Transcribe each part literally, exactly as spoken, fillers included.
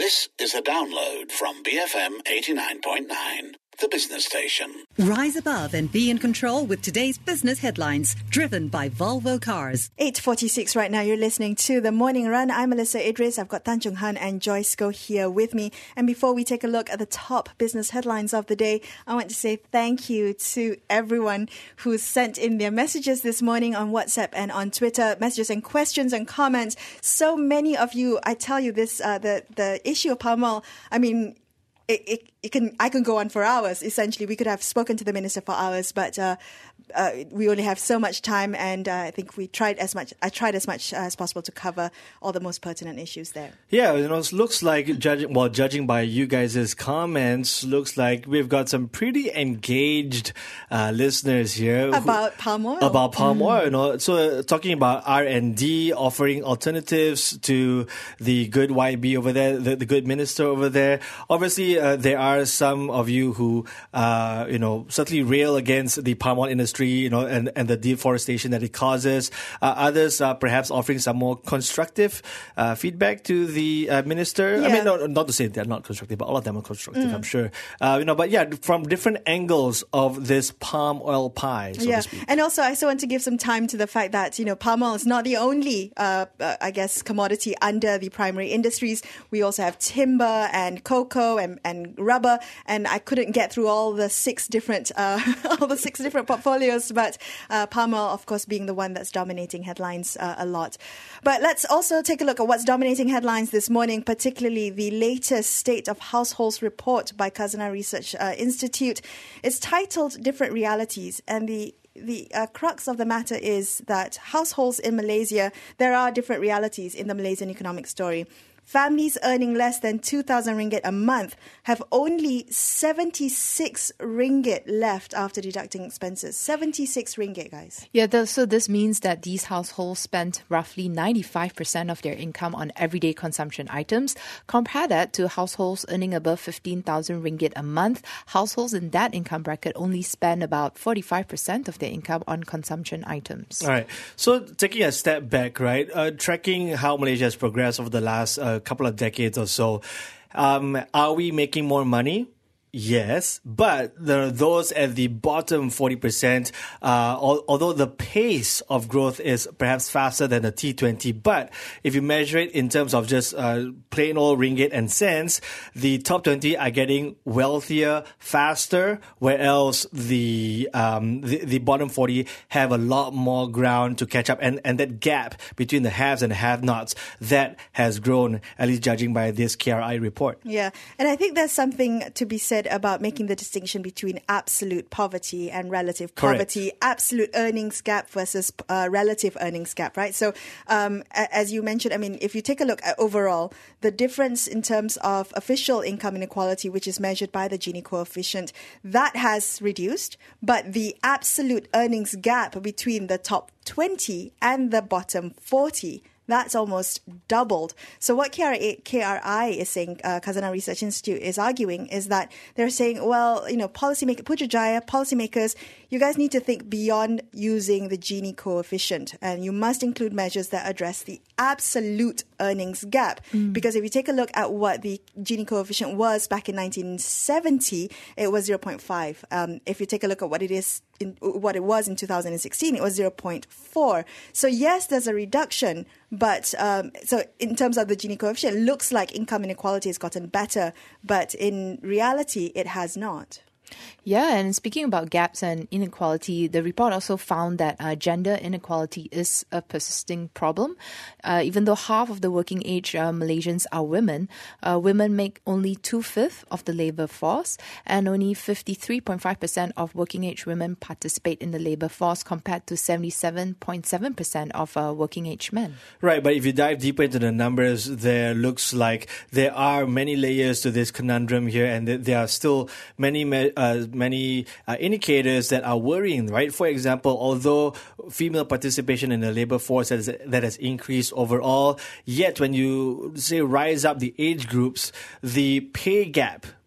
This is a download from B F M eighty-nine point nine, the business station. Rise above and be in control with today's business headlines, driven by Volvo Cars. eight forty-six right now. You're listening to The Morning Run. I'm Melissa Idris. I've got Tan Chung Han and Joyce Go here with me. And before we take a look at the top business headlines of the day, I want to say thank you to everyone who sent in their messages this morning on WhatsApp and on Twitter, messages and questions and comments. So many of you, I tell you this, uh, the, the issue of palm oil, I mean, It, it, it can. I can go on for hours. Essentially, we could have spoken to the minister for hours, but uh, uh, we only have so much time, and uh, I think we tried as much. I tried as much as possible to cover all the most pertinent issues there. Yeah, you know, it looks like judging. Well, judging by you guys' comments, looks like we've got some pretty engaged uh, listeners here about who, palm oil. About palm mm. oil, you know. So uh, talking about R and D, offering alternatives to the good Y B over there, the, the good minister over there. Obviously. Uh, there are some of you who, uh, you know, certainly rail against the palm oil industry, you know, and, and the deforestation that it causes. Uh, others are perhaps offering some more constructive uh, feedback to the uh, minister. Yeah. I mean, no, not to say they're not constructive, but all of them are constructive, mm. I'm sure. Uh, you know, but yeah, from different angles of this palm oil pie, so yeah. to speak. And also, I also want to give some time to the fact that, you know, palm oil is not the only, uh, uh, I guess, commodity under the primary industries. We also have timber and cocoa and and rubber, and I couldn't get through all the six different uh, all the six different portfolios, but uh, palm oil, of course, being the one that's dominating headlines uh, a lot. But let's also take a look at what's dominating headlines this morning, particularly the latest State of Households report by Khazanah Research uh, Institute. It's titled Different Realities, and the The uh, crux of the matter is that households in Malaysia, there are different realities in the Malaysian economic story. Families earning less than two thousand ringgit a month have only seventy-six ringgit left after deducting expenses. seventy-six ringgit, guys. Yeah, the, so this means that these households spend roughly ninety-five percent of their income on everyday consumption items. Compare that to households earning above fifteen thousand ringgit a month. Households in that income bracket only spend about forty-five percent of their income on consumption items. All right. So taking a step back, right, uh, tracking how Malaysia has progressed over the last uh, couple of decades or so, um, are we making more money? Yes, but there are those at the bottom forty percent, uh, al- although the pace of growth is perhaps faster than the T twenty. But if you measure it in terms of just uh, plain old ringgit and cents, the top twenty are getting wealthier faster, whereas the, um, the the bottom forty have a lot more ground to catch up. And, and that gap between the haves and the have-nots, that has grown, at least judging by this K R I report. Yeah, and I think there's something to be said about making the distinction between absolute poverty and relative poverty, Correct. Absolute earnings gap versus uh, relative earnings gap, right? So um, as you mentioned, I mean, if you take a look at overall, the difference in terms of official income inequality, which is measured by the Gini coefficient, that has reduced, but the absolute earnings gap between the top twenty and the bottom forty, that's almost doubled. So what K R I, K R I is saying, uh, Khazanah Research Institute is arguing, is that they're saying, well, you know, policymakers, Putrajaya, policymakers, you guys need to think beyond using the Gini coefficient, and you must include measures that address the absolute earnings gap. Mm. Because if you take a look at what the Gini coefficient was back in nineteen seventy, it was zero point five. Um, if you take a look at what it is, in, what it was in two thousand sixteen, it was zero point four. So yes, there's a reduction, but um, so in terms of the Gini coefficient, it looks like income inequality has gotten better, but in reality, it has not. Yeah, and speaking about gaps and inequality, the report also found that uh, gender inequality is a persisting problem. Uh, even though half of the working age uh, Malaysians are women, uh, women make only two-fifths of the labour force, and only fifty-three point five percent of working age women participate in the labour force compared to seventy-seven point seven percent of uh, working age men. Right, but if you dive deeper into the numbers, there looks like there are many layers to this conundrum here, and there are still many uh, many uh, indicators that are worrying, right? For example, although female participation in the labor force has, that has increased overall, yet when you say rise up the age groups, the pay gap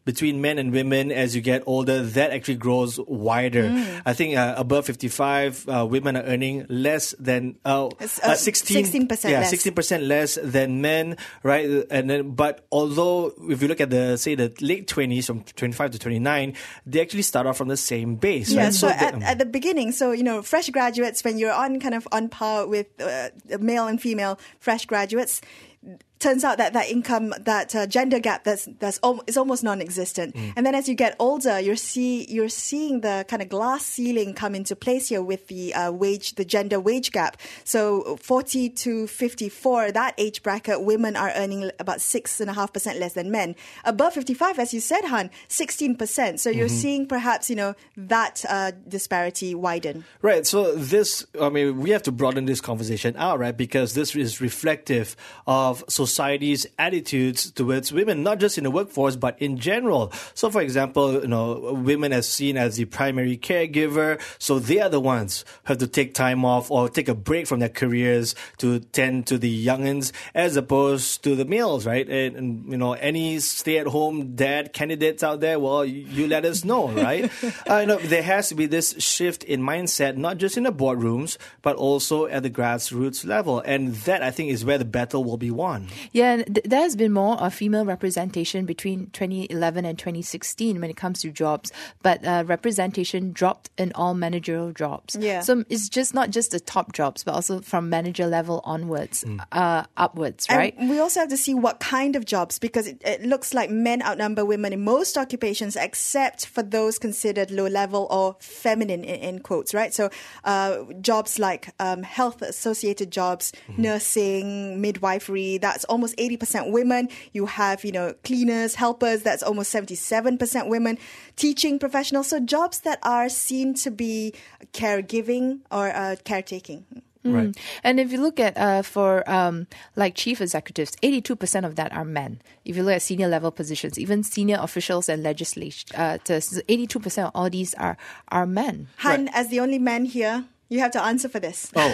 between men and women as you get older, that actually grows wider. Mm. I think uh, above fifty-five, uh, women are earning less than uh, uh, sixteen, sixteen percent yeah, less. sixteen percent less than men, right? And then, but although if you look at the say the late twenties, from twenty-five to twenty-nine, they actually start off from the same base. Yeah, right? so, so at, the, at the beginning, so you know, fresh graduates, when you're on kind of on par with uh, male and female fresh graduates, turns out that that income, that uh, gender gap, that's that's al- is almost non-existent. Mm. And then as you get older, you're see you're seeing the kind of glass ceiling come into place here with the uh, wage, the gender wage gap. So forty to fifty-four, that age bracket, women are earning about six and a half percent less than men. Above fifty-five, as you said, Han, sixteen percent. So you're mm-hmm. seeing perhaps you know that uh, disparity widen. Right. So this, I mean, we have to broaden this conversation out, right? Because this is reflective of society's attitudes towards women, not just in the workforce, but in general. So, for example, you know, women are seen as the primary caregiver, so they are the ones who have to take time off or take a break from their careers to tend to the youngins, as opposed to the males, right? And, and you know, any stay-at-home dad candidates out there, well, you, you let us know, right? uh, you know, there has to be this shift in mindset, not just in the boardrooms, but also at the grassroots level, and that I think is where the battle will be won. Yeah, and th- there has been more uh, female representation between twenty eleven and twenty sixteen when it comes to jobs, but uh, representation dropped in all managerial jobs. Yeah. So it's just not just the top jobs, but also from manager level onwards, mm. uh, upwards, right? And we also have to see what kind of jobs, because it, it looks like men outnumber women in most occupations, except for those considered low level or feminine, in, in quotes, right? So uh, jobs like um, health associated jobs, mm-hmm. nursing, midwifery, that's almost eighty percent women. You have, you know, cleaners, helpers, that's almost seventy-seven percent women. Teaching professionals, so jobs that are seen to be caregiving or uh, caretaking. Mm. Right. And if you look at uh, for um, like chief executives, eighty-two percent of that are men. If you look at senior level positions, even senior officials and legislators, uh, eighty-two percent of all these are, are men. Han, Right. as the only man here, you have to answer for this. Oh.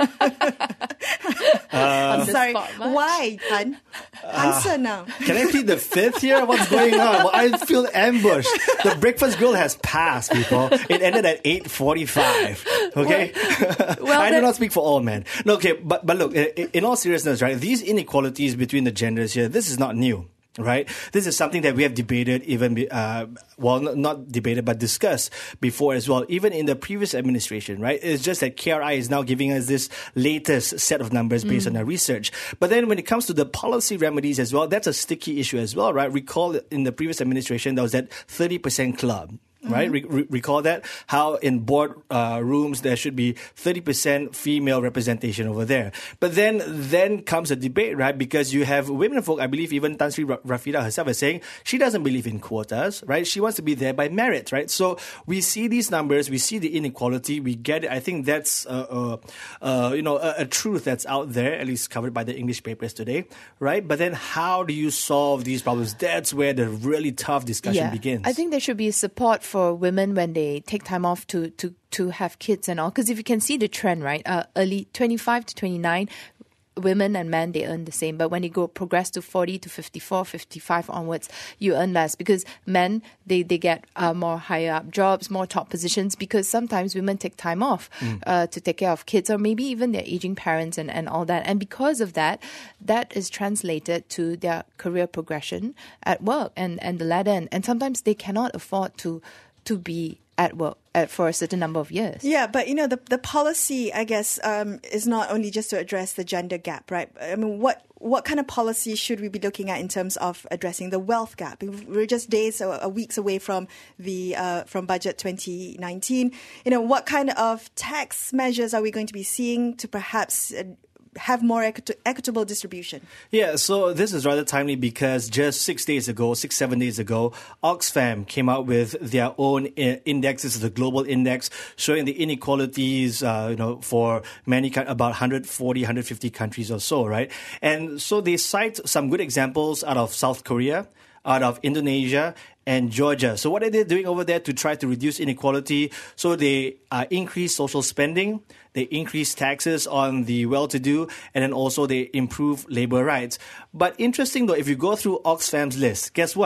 I'm sorry. spot, much? Why, Han? Answer now. Can I plead the fifth here? What's going on? Well, I feel ambushed. The breakfast grill has passed, people. It ended at eight forty-five. Okay? Well, I do that- not speak for all men. No, okay, but, but look, in, in all seriousness, right, these inequalities between the genders here, this is not new. Right? This is something that we have debated even, be, uh, well, not, not debated, but discussed before as well, even in the previous administration, right? It's just that K R I is now giving us this latest set of numbers based mm. on our research. But then when it comes to the policy remedies as well, that's a sticky issue as well, right? Recall in the previous administration, there was that thirty percent club. Right? Mm-hmm. Re- recall that? How in board uh, rooms there should be thirty percent female representation over there. But then then comes a debate, right? Because you have women folk, I believe even Tan Sri Rafida herself is saying she doesn't believe in quotas, right? She wants to be there by merit, right? So we see these numbers, we see the inequality, we get it. I think that's, uh, uh, uh, you know, a, a truth that's out there, at least covered by the English papers today, right? But then how do you solve these problems? That's where the really tough discussion yeah. begins. I think there should be support for for women when they take time off to to to have kids and all, because if you can see the trend, right, uh, early twenty-five to twenty-nine, women and men, they earn the same, but when you go progress to forty to fifty-four, fifty-five onwards, you earn less, because men, they they get uh, more higher up jobs, more top positions, because sometimes women take time off mm. uh, to take care of kids, or maybe even their aging parents and, and all that, and because of that, that is translated to their career progression at work and, and the ladder, and, and sometimes they cannot afford to to be at work at, for a certain number of years. Yeah, but you know, the the policy, I guess, um, is not only just to address the gender gap, right? I mean, what what kind of policy should we be looking at in terms of addressing the wealth gap? We're just days or, or weeks away from the uh, from budget twenty nineteen. You know, what kind of tax measures are we going to be seeing to perhaps uh, have more equit- equitable distribution? Yeah, so this is rather timely because just six days ago, six, seven days ago, Oxfam came out with their own I- index. This is the global index showing the inequalities, uh, you know, for many, about one hundred forty, one hundred fifty countries or so, right? And so they cite some good examples out of South Korea, out of Indonesia, and Georgia. So what are they doing over there to try to reduce inequality? So they uh, increase social spending, they increase taxes on the well-to-do, and then also they improve labor rights. But interesting though, if you go through Oxfam's list, guess what?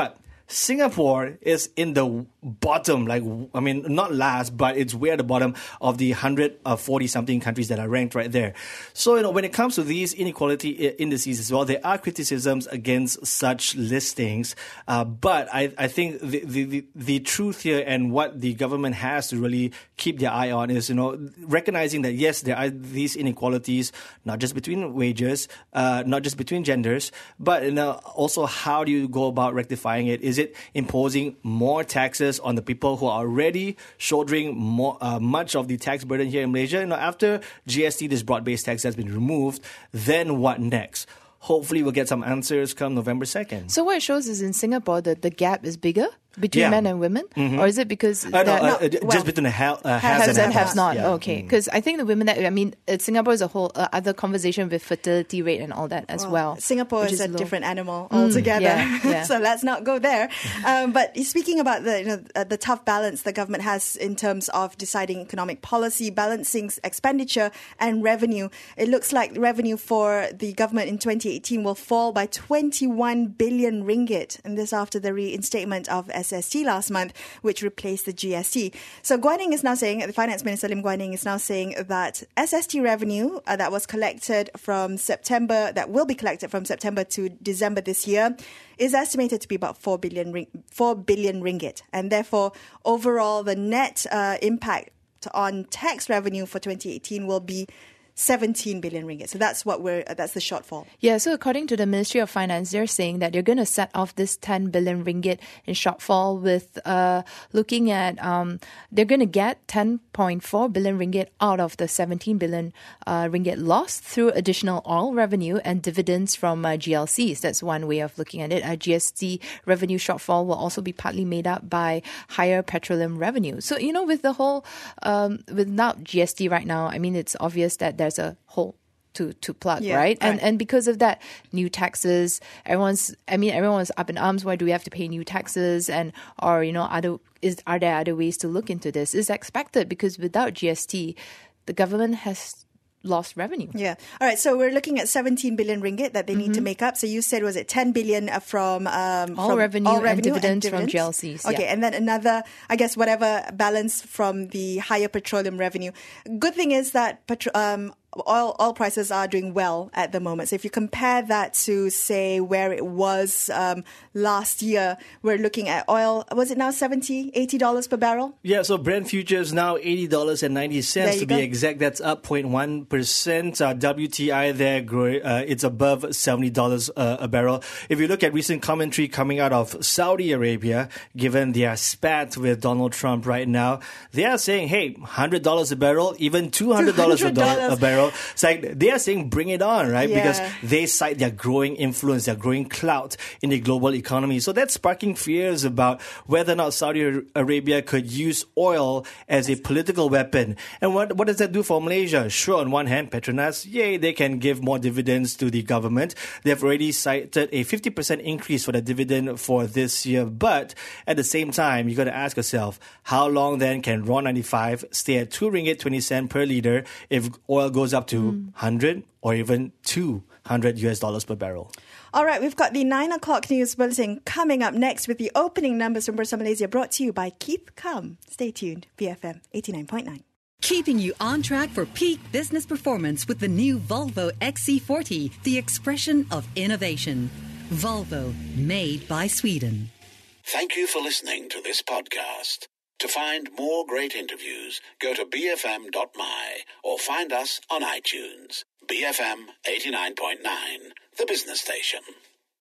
Singapore is in the bottom, like, I mean, not last, but it's way at the bottom of the one hundred forty something countries that are ranked right there. So, you know, when it comes to these inequality indices as well, there are criticisms against such listings. Uh, but I, I think the, the, the, the truth here and what the government has to really keep their eye on is, you know, recognizing that, yes, there are these inequalities, not just between wages, uh, not just between genders, but, you know, also how do you go about rectifying it? Is it imposing more taxes on the people who are already shouldering more, uh, much of the tax burden here in Malaysia? You know, after G S T, this broad-based tax has been removed, then what next? Hopefully we'll get some answers come November second. So what it shows is in Singapore that the gap is bigger between Yeah. men and women? Mhm. Or is it because... Uh, no, that- uh, uh, well, just between the ha- uh, has, Haves and have not. Yeah. Okay. Because I think the women that, I mean, uh, Singapore is a whole uh, other conversation with fertility rate and all that as well. Singapore which is, a low. different animal altogether. yeah, yeah. So let's not go there. Um, but speaking about the you know, uh, the tough balance the government has in terms of deciding economic policy, balancing expenditure and revenue, it looks like revenue for the government in twenty eighteen will fall by twenty-one billion ringgit. And this after the reinstatement of S S T last month, which replaced the G S T. So Guan Eng is now saying, the Finance Minister Lim Guan Eng is now saying that S S T revenue uh, that was collected from September, that will be collected from September to December this year, is estimated to be about four billion, ring, four billion ringgit. And therefore, overall, the net uh, impact on tax revenue for twenty eighteen will be seventeen billion ringgit. So that's what we're, uh, that's the shortfall. Yeah, so according to the Ministry of Finance, they're saying that they're going to set off this ten billion ringgit in shortfall with uh, looking at, um, they're going to get ten point four billion ringgit out of the seventeen billion uh, ringgit lost through additional oil revenue and dividends from uh, G L Cs. That's one way of looking at it. Uh, G S T revenue shortfall will also be partly made up by higher petroleum revenue. So, you know, with the whole, um, without G S T right now, I mean, it's obvious that there's a hole to to plug, Yeah, right? And right. and because of that, new taxes, everyone's I mean everyone's up in arms. Why do we have to pay new taxes? And or you know other is are there other ways to look into this? It's expected because without G S T, the government has lost revenue. Yeah. All right. So we're looking at seventeen billion ringgit that they need to make up. So you said, was it ten billion from um, All from revenue and dividends from G L Cs, Okay. yeah. And then another, I guess, whatever balance from the higher petroleum revenue. Good thing is that petro- um, oil oil prices are doing well at the moment. So if you compare that to, say, where it was um, last year, we're looking at oil, was it now seventy, eighty dollars per barrel? Yeah, so Brent futures now eighty dollars and ninety There cents you to go. be exact. That's up zero point one percent. Uh, W T I there, growing, uh, it's above seventy dollars uh, a barrel. If you look at recent commentary coming out of Saudi Arabia, given their spat with Donald Trump right now, they are saying, hey, one hundred dollars a barrel, even two hundred dollars a, do- a barrel. It's like they are saying, bring it on, right? Yeah. Because they cite their growing influence, their growing clout in the global economy. So that's sparking fears about whether or not Saudi Arabia could use oil as a political weapon. And what, what does that do for Malaysia? Sure, on one hand, Petronas, yay, they can give more dividends to the government. They've already cited a fifty percent increase for the dividend for this year. But at the same time, you got to ask yourself, how long then can R O N ninety-five stay at two ringgit twenty cent per litre if oil goes up to one hundred or even two hundred U S dollars per barrel? All right, we've got the nine o'clock news bulletin coming up next with the opening numbers from Bursa Malaysia, brought to you by Keep Calm. Stay tuned, B F M eighty-nine point nine. Keeping you on track for peak business performance with the new Volvo X C forty, the expression of innovation. Volvo, made by Sweden. Thank you for listening to this podcast. To find more great interviews, go to b f m dot m y or find us on iTunes. B F M eighty-nine point nine, the business station.